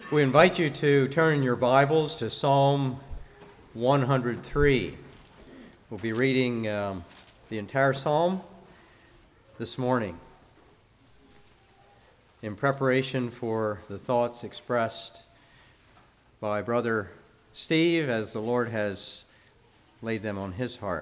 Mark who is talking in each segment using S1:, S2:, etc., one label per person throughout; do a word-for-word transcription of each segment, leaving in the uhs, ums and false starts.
S1: We invite you to turn your Bibles to Psalm one hundred three. We'll be reading um, the entire psalm this morning in preparation for the thoughts expressed by Brother Steve as the Lord has laid them on his heart.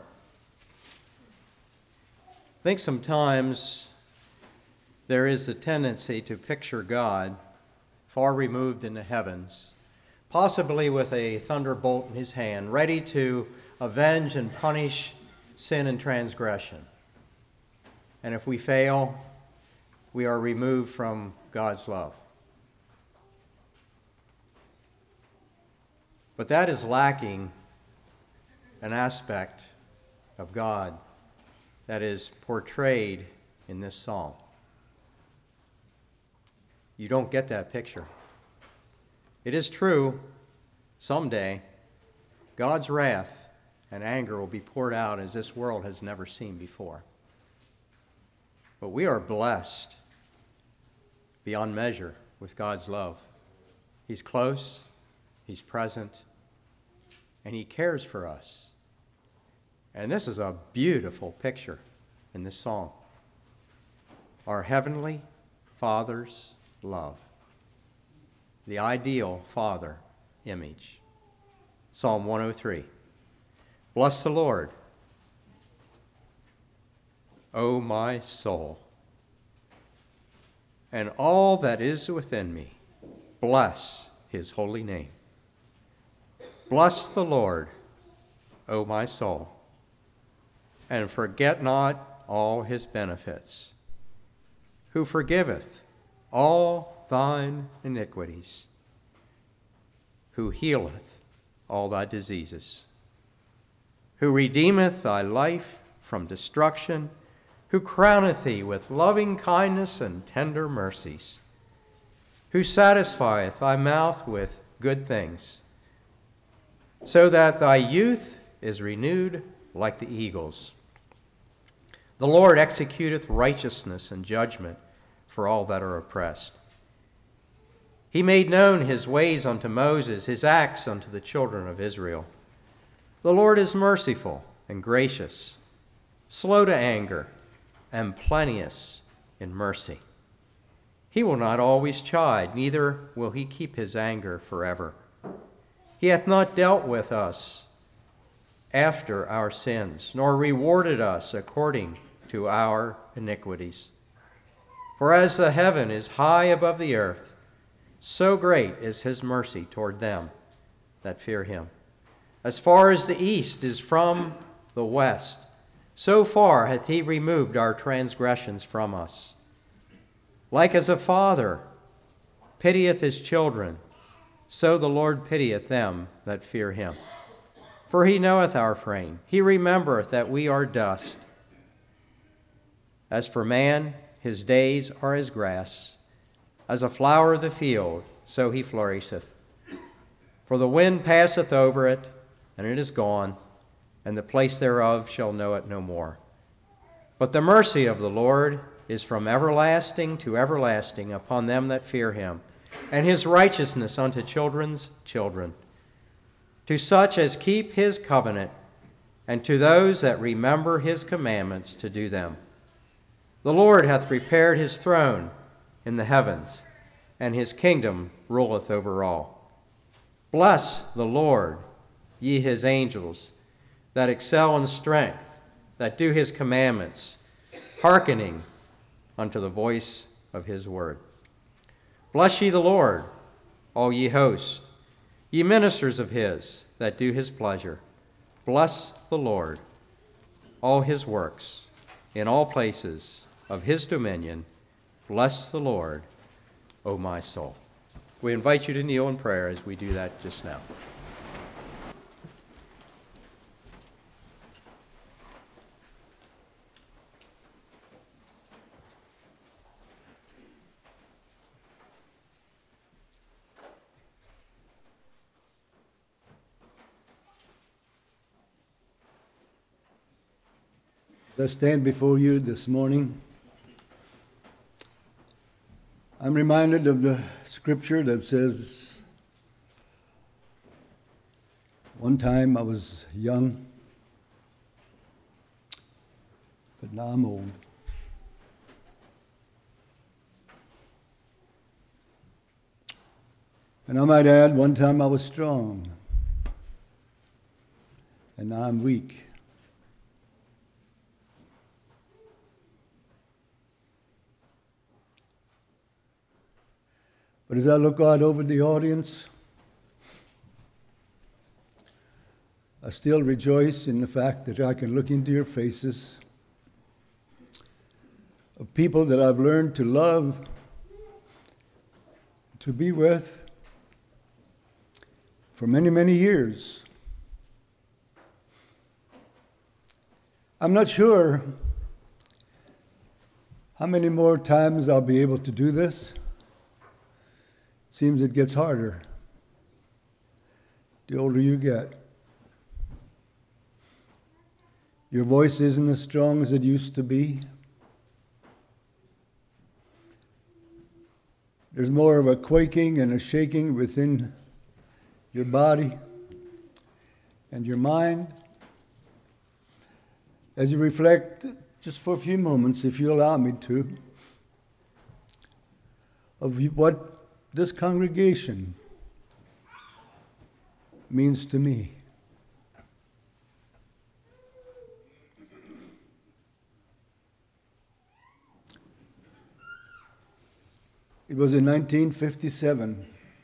S1: I think sometimes there is a tendency to picture God far removed in the heavens, possibly with a thunderbolt in his hand, ready to avenge and punish sin and transgression. And if we fail, we are removed from God's love. But that is lacking an aspect of God that is portrayed in this psalm. You don't get that picture. It is true, someday, God's wrath and anger will be poured out as this world has never seen before. But we are blessed beyond measure with God's love. He's close, He's present, and He cares for us. And this is a beautiful picture in this song. Our Heavenly Father's love. The ideal father image. Psalm one oh three. Bless the Lord, O my soul, and all that is within me. Bless his holy name. Bless the Lord, O my soul, and forget not all his benefits, who forgiveth all thine iniquities, who healeth all thy diseases, who redeemeth thy life from destruction, who crowneth thee with loving kindness and tender mercies, who satisfieth thy mouth with good things, so that thy youth is renewed like the eagles. The Lord executeth righteousness and judgment for all that are oppressed. He made known his ways unto Moses, his acts unto the children of Israel. The Lord is merciful and gracious, slow to anger, and plenteous in mercy. He will not always chide, neither will he keep his anger forever. He hath not dealt with us after our sins, nor rewarded us according to our iniquities. For as the heaven is high above the earth, so great is his mercy toward them that fear him. As far as the east is from the west, so far hath he removed our transgressions from us. Like as a father pitieth his children, so the Lord pitieth them that fear him. For he knoweth our frame, he remembereth that we are dust. As for man, his days are as grass, as a flower of the field, so he flourisheth. For the wind passeth over it, and it is gone, and the place thereof shall know it no more. But the mercy of the Lord is from everlasting to everlasting upon them that fear him, and his righteousness unto children's children, to such as keep his covenant, and to those that remember his commandments to do them. The Lord hath prepared his throne in the heavens, and his kingdom ruleth over all. Bless the Lord, ye his angels, that excel in strength, that do his commandments, hearkening unto the voice of his word. Bless ye the Lord, all ye hosts, ye ministers of his, that do his pleasure. Bless the Lord, all his works, in all places of his dominion. Bless the Lord, O my soul. We invite you to kneel in prayer as we do that just now.
S2: I stand before you this morning. I'm reminded of the scripture that says, One time I was young, but now I'm old. And I might add, one time I was strong, and now I'm weak. But as I look out over the audience, I still rejoice in the fact that I can look into your faces of people that I've learned to love, to be with for many, many years. I'm not sure how many more times I'll be able to do this. Seems it gets harder the older you get. Your voice isn't as strong as it used to be. There's more of a quaking and a shaking within your body and your mind. As you reflect, just for a few moments, if you allow me to, of what this congregation means to me. It was in nineteen fifty-seven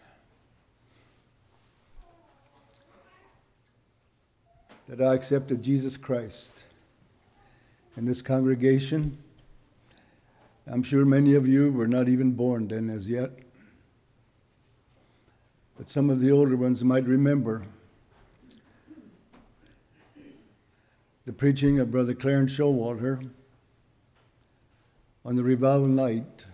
S2: that I accepted Jesus Christ. In this congregation, I'm sure many of you were not even born then as yet, but some of the older ones might remember the preaching of Brother Clarence Showalter on the revival night,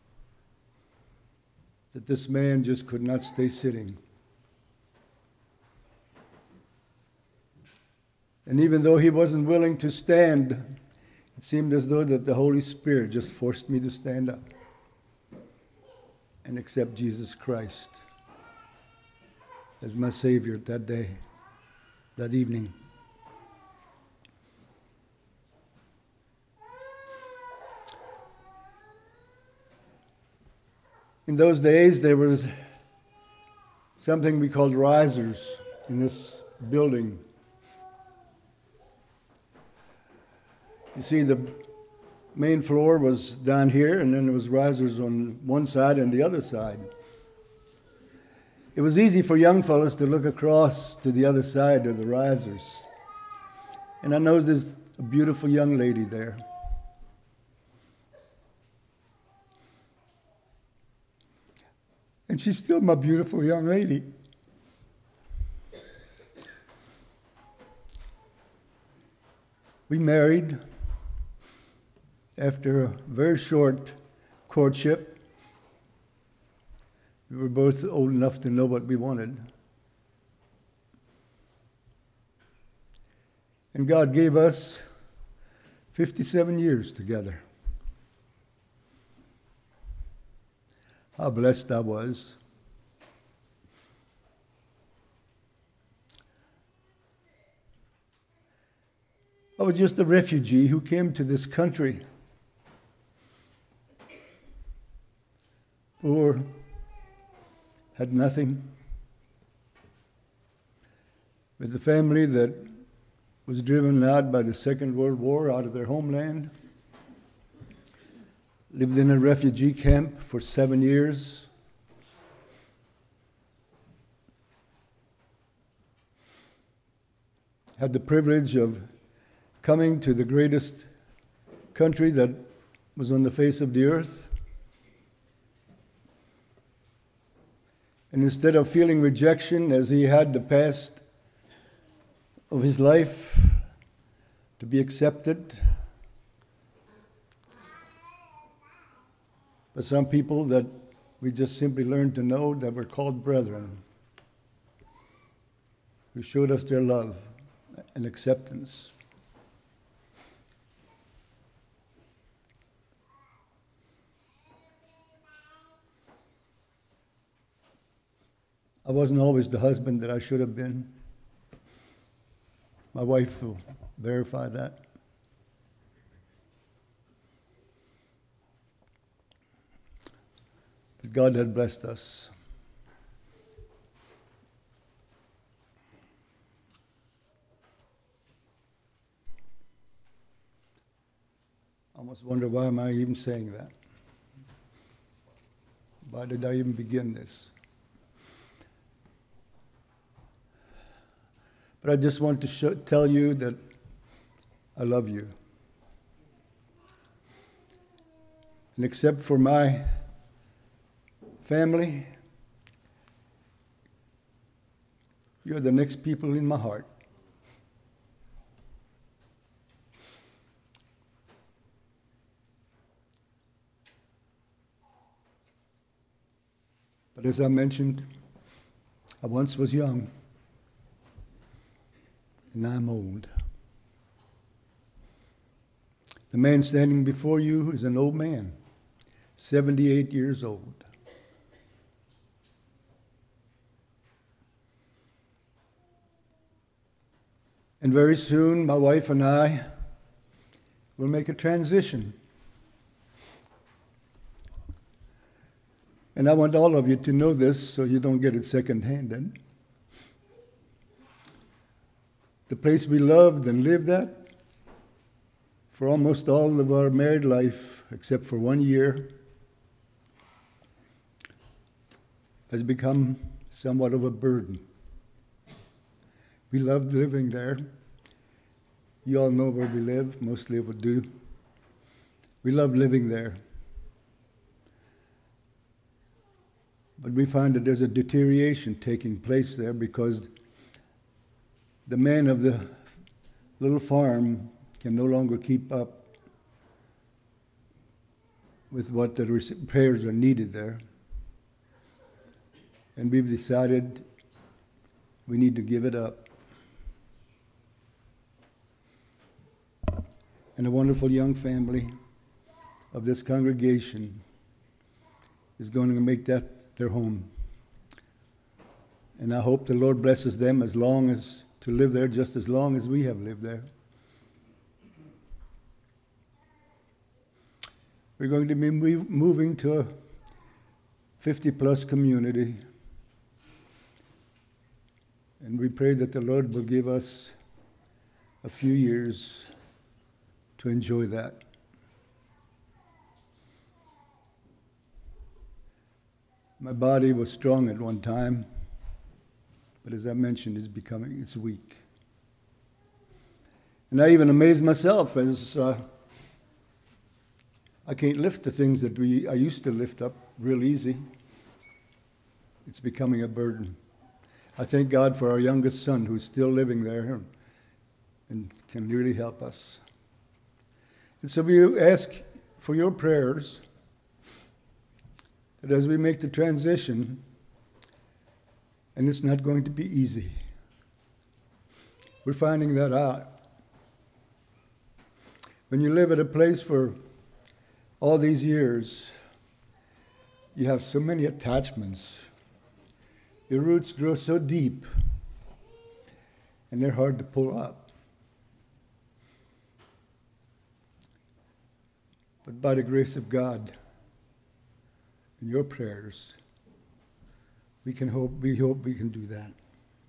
S2: that this man just could not stay sitting. And even though he wasn't willing to stand, it seemed as though that the Holy Spirit just forced me to stand up and accept Jesus Christ as my Savior that day, that evening. In those days, there was something we called risers in this building. You see, the main floor was down here, and then there was risers on one side and the other side. It was easy for young fellows to look across to the other side of the risers. And I noticed there's a beautiful young lady there. And she's still my beautiful young lady. We married after a very short courtship. We were both old enough to know what we wanted. And God gave us fifty-seven years together. How blessed I was. I was just a refugee who came to this country. Poor, had nothing. With a family that was driven out by the Second World War out of their homeland. Lived in a refugee camp for seven years. Had the privilege of coming to the greatest country that was on the face of the earth. And instead of feeling rejection as he had the past of his life, to be accepted. But some people that we just simply learned to know that were called brethren, who showed us their love and acceptance. I wasn't always the husband that I should have been. My wife will verify that. But God had blessed us. I almost wonder, why am I even saying that? Why did I even begin this? But I just want to show, tell you that I love you. And except for my family, you're the next people in my heart. But as I mentioned, I once was young, and now I'm old. The man standing before you is an old man, seventy-eight years old. And very soon, my wife and I will make a transition. And I want all of you to know this so you don't get it second-handed. The place we loved and lived at for almost all of our married life, except for one year, has become somewhat of a burden. We loved living there. You all know where we live, mostly would do. We loved living there. But we find that there's a deterioration taking place there because the man of the little farm can no longer keep up with what the repairs are needed there. And we've decided we need to give it up. And a wonderful young family of this congregation is going to make that their home. And I hope the Lord blesses them as long as to live there, just as long as we have lived there. We're going to be move, moving to a fifty-plus community. And we pray that the Lord will give us a few years to enjoy that. My body was strong at one time, but as I mentioned, it's becoming, it's weak. And I even amazed myself as uh, I can't lift the things that we I used to lift up real easy. It's becoming a burden. I thank God for our youngest son who's still living there and can really help us. And so we ask for your prayers that as we make the transition, and it's not going to be easy. We're finding that out. When you live at a place for all these years, you have so many attachments. Your roots grow so deep, and they're hard to pull up. But by the grace of God, in your prayers, we can hope, we hope we can do that.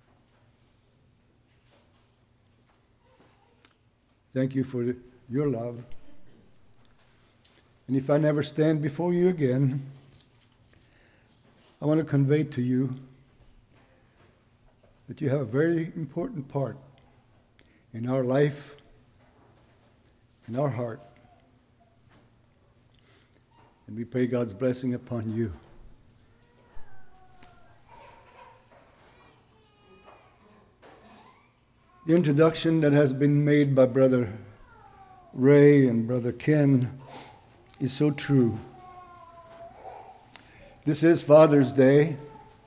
S2: Thank you for your love. And if I never stand before you again, I want to convey to you that you have a very important part in our life, in our heart. And we pray God's blessing upon you. The introduction that has been made by Brother Ray and Brother Ken is so true. This is Father's Day.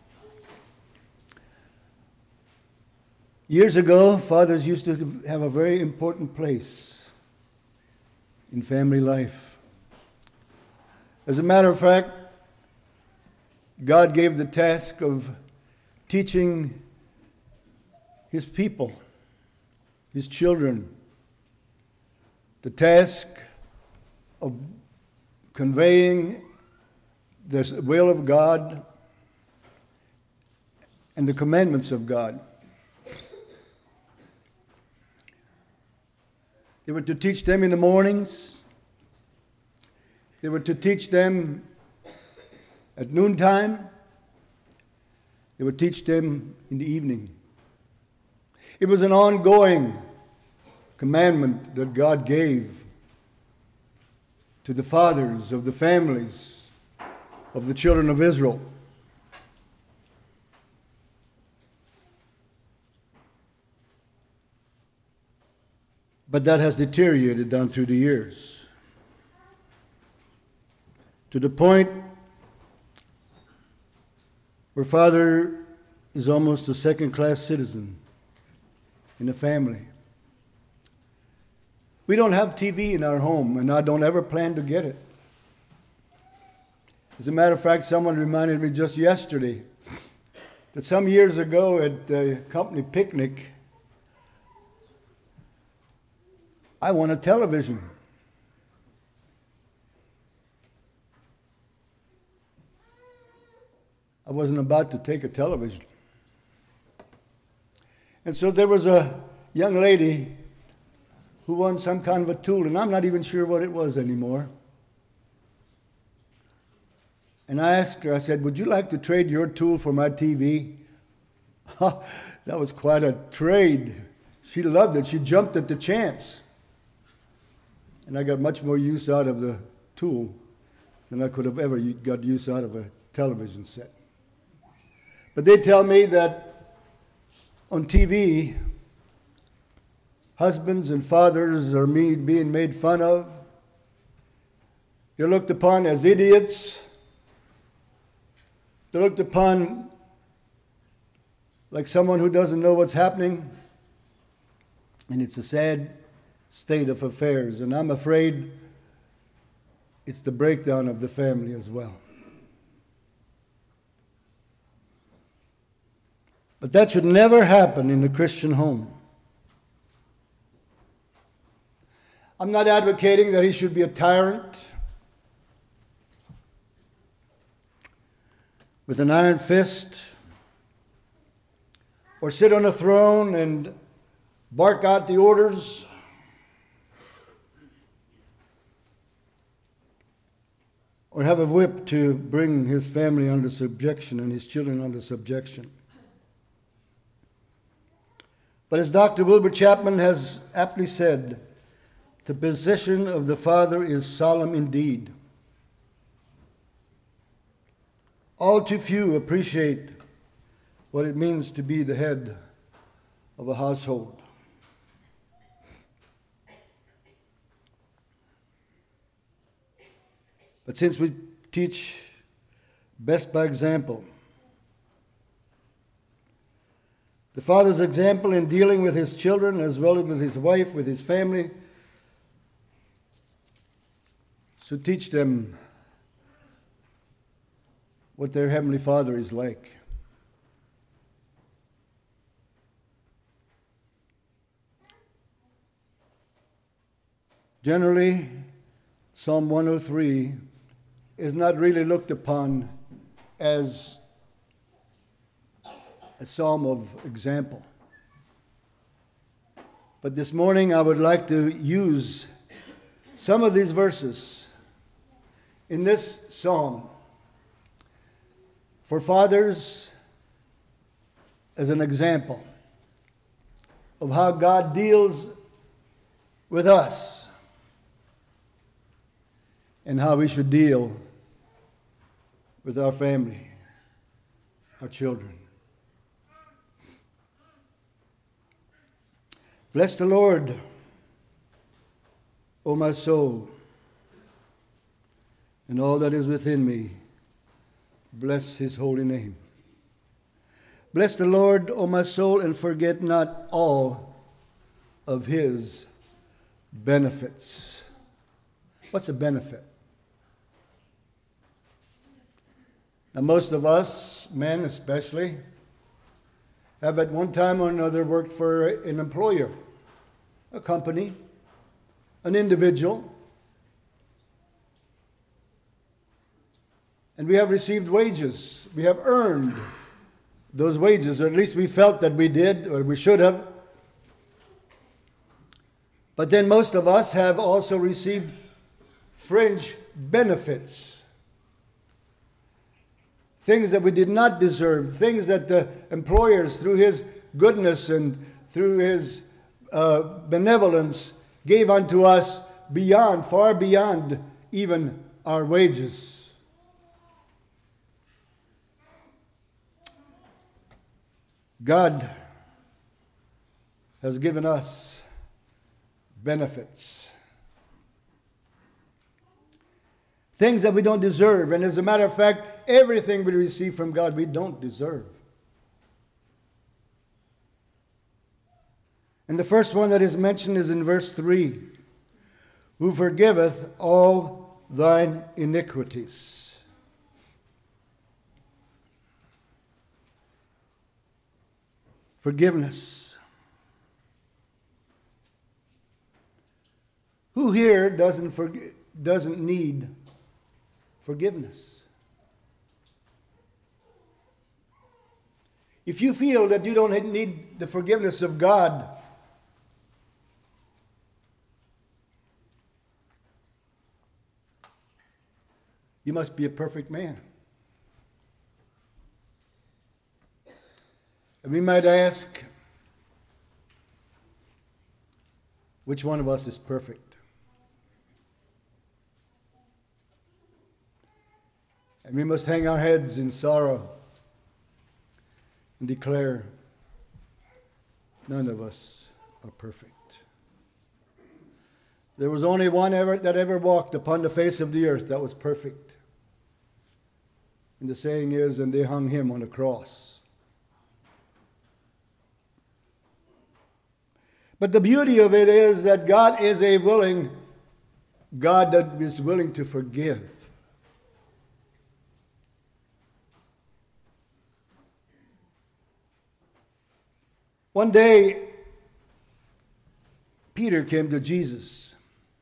S2: Years ago, fathers used to have a very important place in family life. As a matter of fact, God gave the task of teaching his people his children the task of conveying the will of God and the commandments of God. They were to teach them in the mornings. They were to teach them at noontime. They would teach them in the evening. It was an ongoing commandment that God gave to the fathers of the families of the children of Israel. But that has deteriorated down through the years, to the point where father is almost a second-class citizen in the family. We don't have T V in our home, and I don't ever plan to get it. As a matter of fact, someone reminded me just yesterday that some years ago at the company picnic, I won a television. I wasn't about to take a television. And so there was a young lady who won some kind of a tool, and I'm not even sure what it was anymore. And I asked her, I said, would you like to trade your tool for my T V? That was quite a trade. She loved it. She jumped at the chance. And I got much more use out of the tool than I could have ever got use out of a television set. But they tell me that on T V, husbands and fathers are being made fun of. They're looked upon as idiots. They're looked upon like someone who doesn't know what's happening. And it's a sad state of affairs. And I'm afraid it's the breakdown of the family as well. But that should never happen in a Christian home. I'm not advocating that he should be a tyrant with an iron fist, or sit on a throne and bark out the orders. Or have a whip to bring his family under subjection and his children under subjection. But as Doctor Wilbur Chapman has aptly said, the position of the father is solemn indeed. All too few appreciate what it means to be the head of a household. But since we teach best by example, the father's example in dealing with his children as well as with his wife, with his family, should teach them what their Heavenly Father is like. Generally, Psalm one oh three is not really looked upon as a psalm of example. But this morning I would like to use some of these verses in this psalm for fathers as an example of how God deals with us and how we should deal with our family, our children. Bless the Lord, O my soul, and all that is within me. Bless his holy name. Bless the Lord, O my soul, and forget not all of his benefits. What's a benefit? Now, most of us, men especially, have at one time or another worked for an employer. a company, an individual. And we have received wages. We have earned those wages, or at least we felt that we did, or we should have. But then most of us have also received fringe benefits. Things that we did not deserve, things that the employers, through his goodness and through his uh, benevolence, gave unto us beyond, far beyond even our wages. God has given us benefits. Things that we don't deserve. And as a matter of fact, everything we receive from God we don't deserve. And the first one that is mentioned is in verse three. Who forgiveth all thine iniquities. Forgiveness. Who here doesn't forg- doesn't need forgiveness? If you feel that you don't need the forgiveness of God, you must be a perfect man. And we might ask, which one of us is perfect? And we must hang our heads in sorrow and declare, none of us are perfect. There was only one ever that ever walked upon the face of the earth that was perfect. And the saying is, and they hung him on a cross. But the beauty of it is that God is a willing God that is willing to forgive. One day, Peter came to Jesus.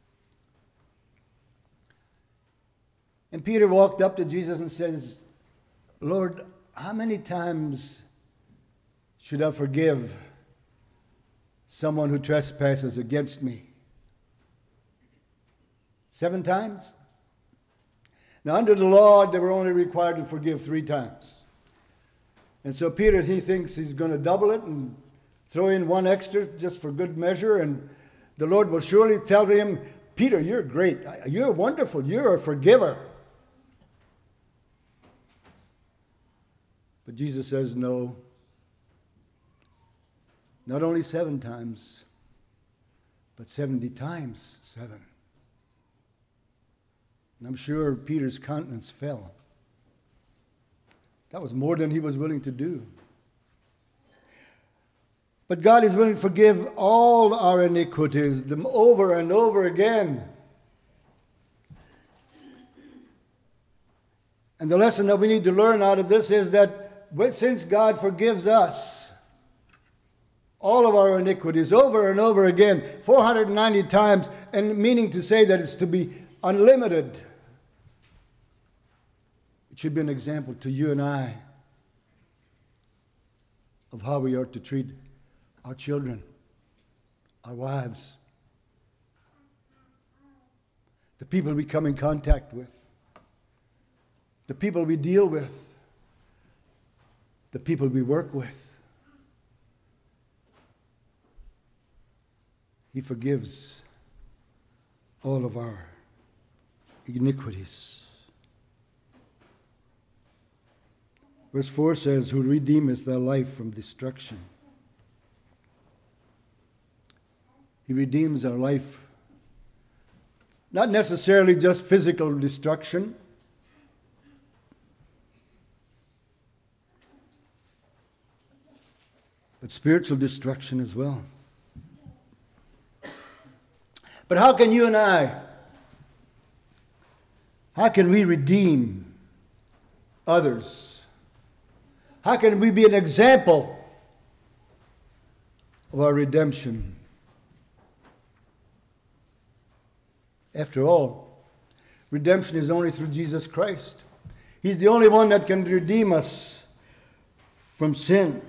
S2: And Peter walked up to Jesus and says, Lord, how many times should I forgive someone who trespasses against me? Seven times? Now, under the law, they were only required to forgive three times. And so Peter, he thinks he's going to double it and throw in one extra just for good measure. And the Lord will surely tell him, Peter, you're great. You're wonderful. You're a forgiver. But Jesus says, no. Not only seven times, but seventy times seven. And I'm sure Peter's countenance fell. That was more than he was willing to do. But God is willing to forgive all our iniquities, them over and over again. And the lesson that we need to learn out of this is that since God forgives us all of our iniquities over and over again, four hundred ninety times, and meaning to say that it's to be unlimited, it should be an example to you and I of how we are to treat our children, our wives, the people we come in contact with, the people we deal with, the people we work with. He forgives all of our iniquities. Verse four says, who redeemeth thy life from destruction. He redeems our life, not necessarily just physical destruction, but spiritual destruction as well. But how can you and I, how can we redeem others? How can we be an example of our redemption? After all, redemption is only through Jesus Christ. He's the only one that can redeem us from sin.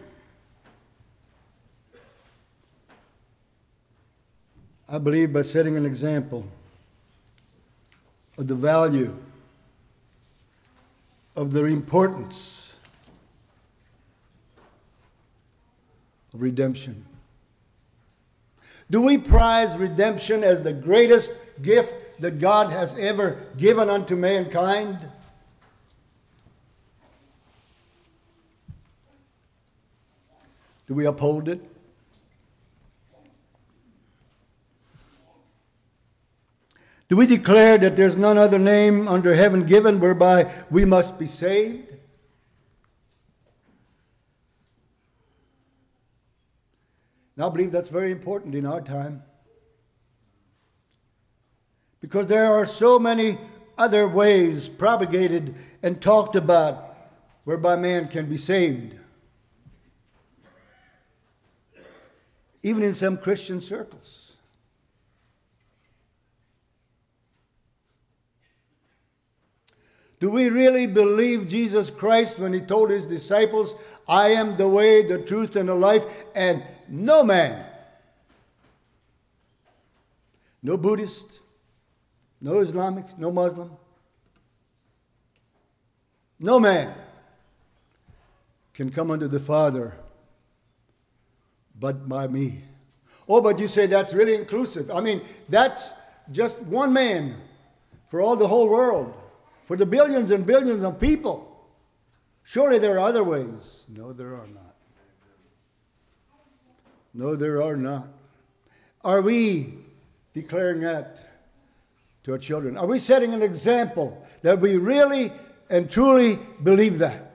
S2: I believe by setting an example of the value, of the importance of redemption. Do we prize redemption as the greatest gift that God has ever given unto mankind? Do we uphold it? Do we declare that there's none other name under heaven given whereby we must be saved? And I believe that's very important in our time. Because there are so many other ways propagated and talked about whereby man can be saved. Even in some Christian circles. Do we really believe Jesus Christ when he told his disciples, I am the way, the truth, and the life, and no man, no Buddhist, no Islamic, no Muslim, no man can come unto the Father but by me? Oh, but you say that's really inclusive. I mean, that's just one man for all the whole world. For the billions and billions of people. Surely there are other ways. No, there are not. No, there are not. Are we declaring that to our children? Are we setting an example that we really and truly believe that?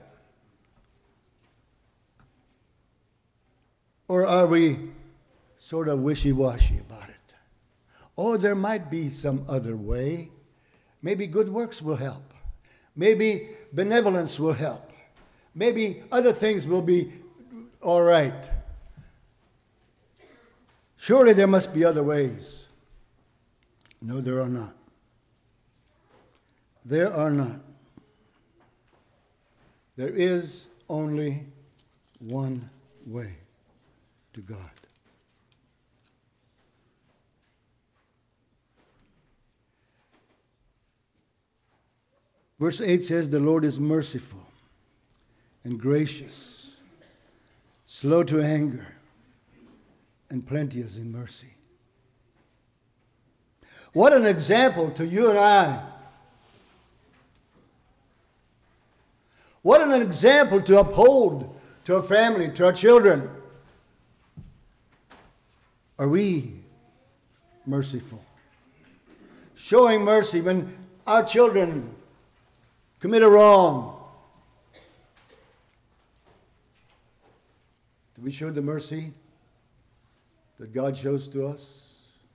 S2: Or are we sort of wishy-washy about it? Oh, there might be some other way. Maybe good works will help. Maybe benevolence will help. Maybe other things will be all right. Surely there must be other ways. No, there are not. There are not. There is only one way to God. Verse eight says, the Lord is merciful and gracious, slow to anger, and plenteous in mercy. What an example to you and I. What an example to uphold to our family, to our children. Are we merciful? Showing mercy when our children commit a wrong. Do we show the mercy that God shows to us?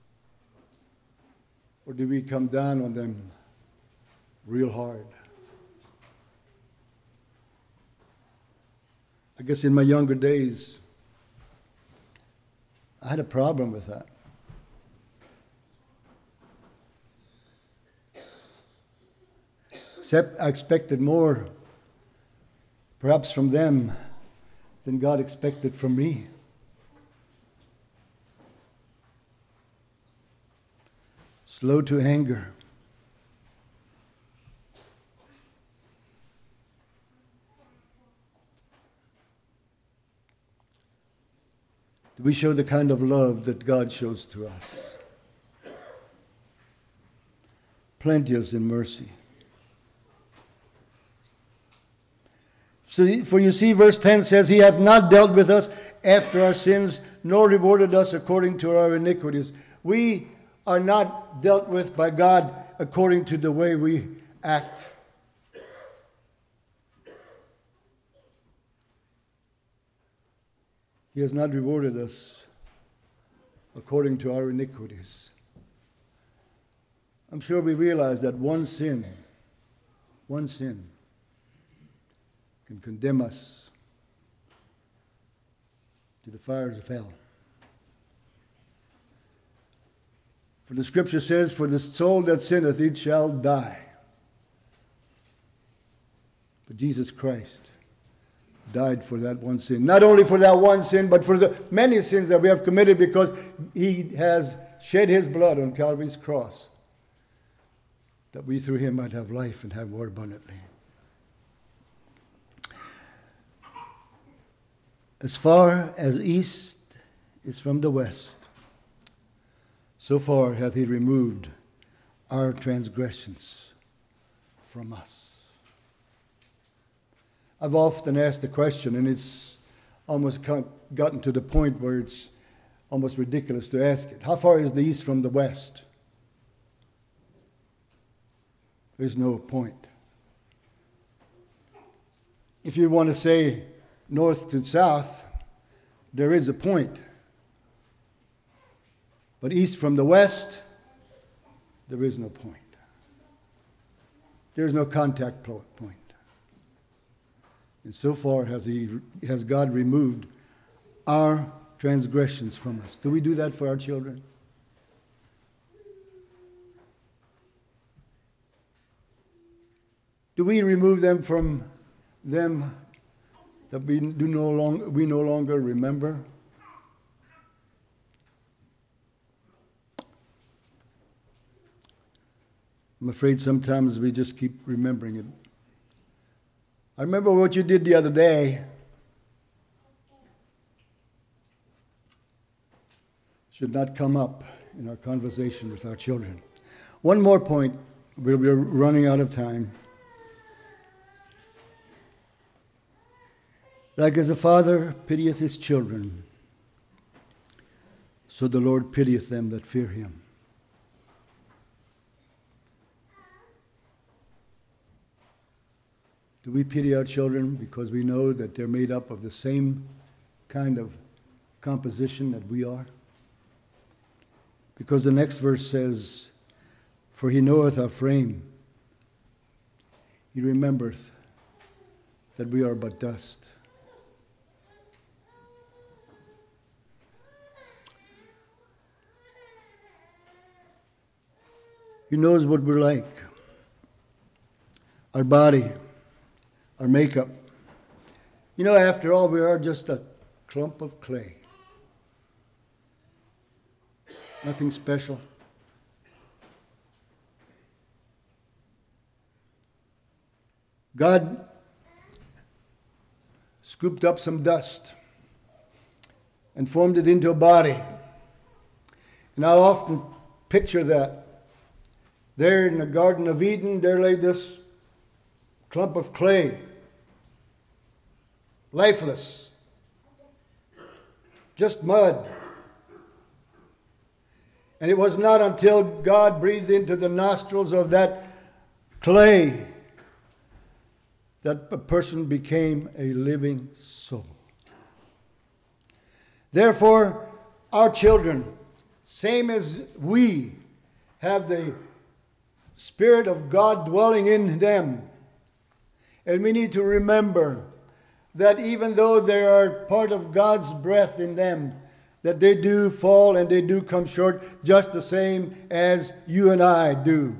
S2: Or do we come down on them real hard? I guess in my younger days, I had a problem with that. Except I expected more, perhaps from them, than God expected from me. Slow to anger. Do we show the kind of love that God shows to us? Plenteous in mercy. So, for you see, verse ten says, He hath not dealt with us after our sins, nor rewarded us according to our iniquities. We are not dealt with by God according to the way we act. He has not rewarded us according to our iniquities. I'm sure we realize that one sin, one sin, can condemn us to the fires of hell. For the scripture says, for the soul that sinneth, it shall die. But Jesus Christ died for that one sin. Not only for that one sin, but for the many sins that we have committed, because he has shed his blood on Calvary's cross, that we through him might have life and have more abundantly. As far as east is from the west, so far hath he removed our transgressions from us. I've often asked the question, and it's almost gotten to the point where it's almost ridiculous to ask it. How far is the east from the west? There's no point. If you want to say north to south, there is a point. But east from the west, there is no point. There is no contact point. And so far has he has God removed our transgressions from us. Do we do that for our children? Do we remove them from them that we do no longer we no longer remember? I'm afraid sometimes we just keep remembering it. I remember what you did the other day. Should not come up in our conversation with our children. One more point. We'll be running out of time. Like as a father pitieth his children, so the Lord pitieth them that fear him. Do we pity our children because we know that they're made up of the same kind of composition that we are? Because the next verse says, for he knoweth our frame. He remembereth that we are but dust. He knows what we're like. Our body, our makeup. You know, after all, we are just a clump of clay. Nothing special. God scooped up some dust and formed it into a body. And I often picture that. There in the Garden of Eden, there lay this clump of clay, lifeless, just mud. And it was not until God breathed into the nostrils of that clay that a person became a living soul. Therefore, our children, same as we, have the Spirit of God dwelling in them. And we need to remember that even though they are part of God's breath in them, that they do fall and they do come short just the same as you and I do.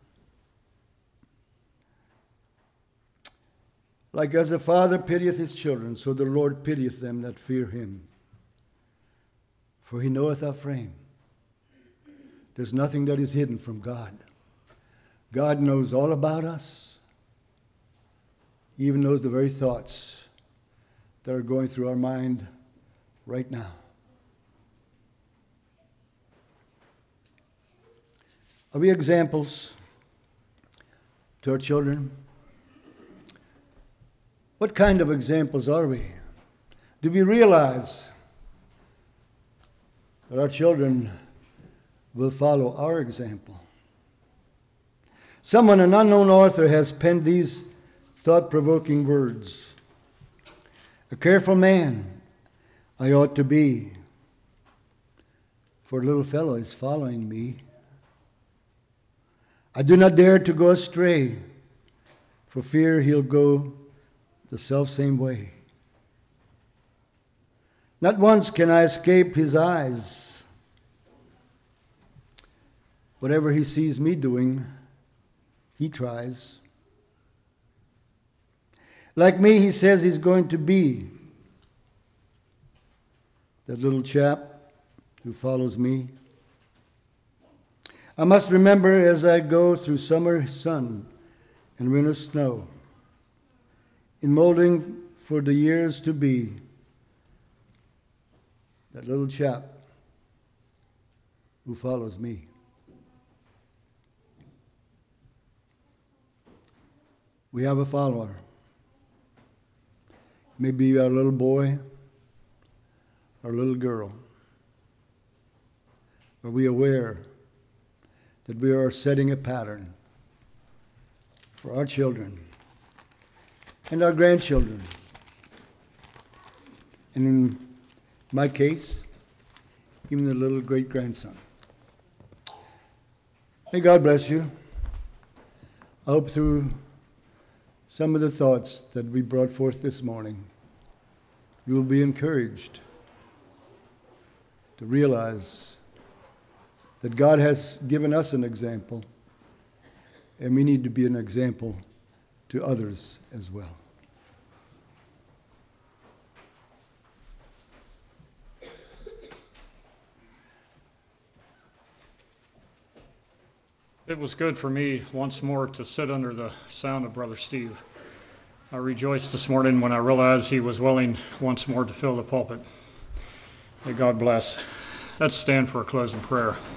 S2: Like as a father pitieth his children, so the Lord pitieth them that fear him. For he knoweth our frame. There's nothing that is hidden from God. God knows all about us. He even knows the very thoughts that are going through our mind right now. Are we examples to our children? What kind of examples are we? Do we realize that our children will follow our example? Someone, an unknown author, has penned these thought-provoking words. A careful man I ought to be, for a little fellow is following me. I do not dare to go astray, for fear he'll go the selfsame way. Not once can I escape his eyes. Whatever he sees me doing, he tries. Like me, he says he's going to be that little chap who follows me. I must remember as I go through summer sun and winter snow, in molding for the years to be, that little chap who follows me. We have a follower. Maybe our little boy, our little girl. Are we aware that we are setting a pattern for our children and our grandchildren? And in my case, even the little great-grandson. May God bless you. I hope through some of the thoughts that we brought forth this morning, you will be encouraged to realize that God has given us an example, and we need to be an example to others as well.
S3: It was good for me once more to sit under the sound of Brother Steve. I rejoiced this morning when I realized he was willing once more to fill the pulpit. May God bless. Let's stand for a closing prayer.